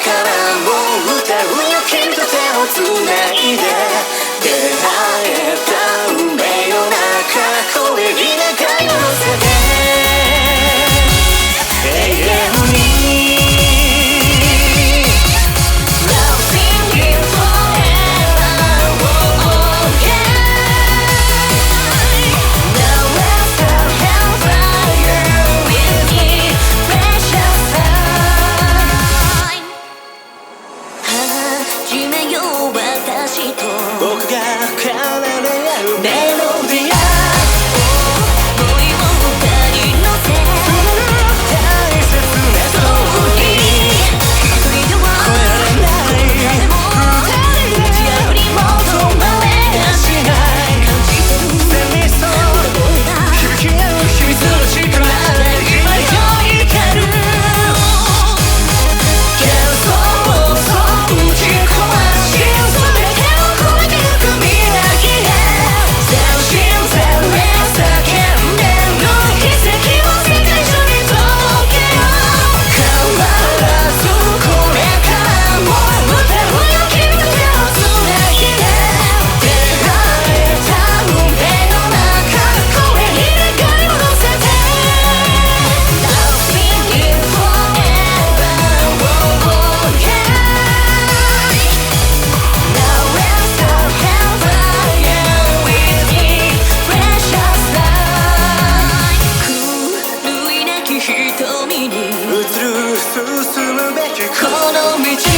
からも歌うよ君と手をつないで出会えた運命の中声に願いを乗せて永遠に僕が奏で合うメロディア思いを歌に乗せ大切なストーリー一人では超えられない二人で打ち合うに求まれやしない感じてる旋律と響き合う秘密の力今よ光る幻想をそう打ち壊し瞳に映る進むべきこの道